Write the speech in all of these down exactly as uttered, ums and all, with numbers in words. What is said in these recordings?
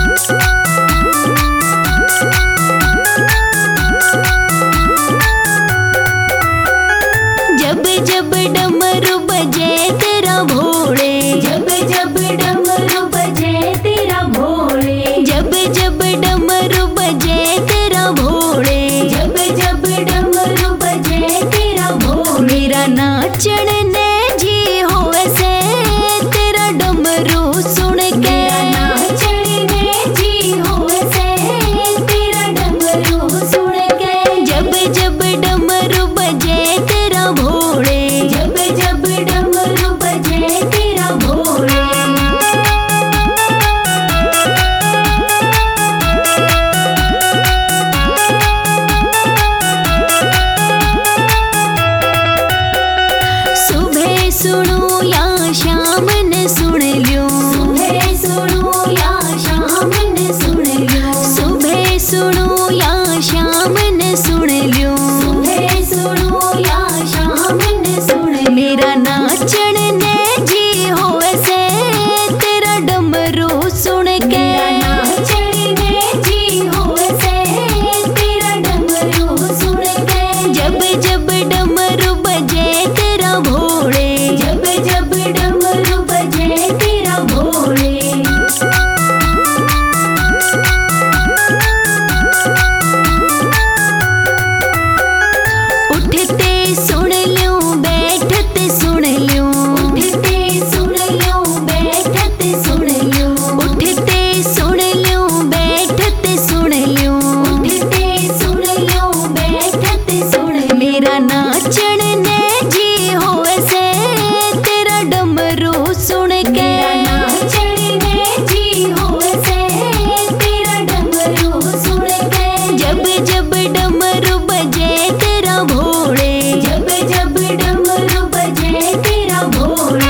जब जब डमरू बजे तेरा भोले, जब जब डमरू बजे तेरा भोले, जब जब डमरू बजे तेरा भोले, जब जब डमरू बजे तेरा भोले। मेरा नाचण ने जी होवे से तेरा डमरू सुन के, नाचण ने जी होवे से तेरा डमरू सुन के। जब जब डमरू बजे तेरा भोले, जब जब डमरू बजे तेरा भोले। सुबह सुनो या शाम ने सुन लियो, सुबह सुनो या शाम ने सुन लियो, सुबह सुनो या शाम ने सुन लियो, सुबह सुनो या शाम ने सुन लियो। मेरा नाचण ने जी होवे से तेरा डमरू सुन के, नाचण ने जी होवे से तेरा डमरू सुन के। जब जब डमरू बजे तेरा भोले, जब जब डमरू बजे तेरा भोले। उठते सुन ल्यो बैठते सुन ल्यो, उठते सुन ल्यो बैठते सुन ल्यो, उठते सुन ल्यो बैठते सुन ल्यो, उठते सुन ल्यो बैठते सुन। मेरा नाचण ने जी होवे से तेरा डमरू सुन के, नाचण ने जी होवे से तेरा डमरू सुन के। जब जब डमरू बजे तेरा भोले, जब जब डमरू बजे तेरा भोले।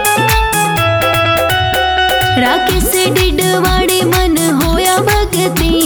राकेश डिडवाड़ी मन होया भगती,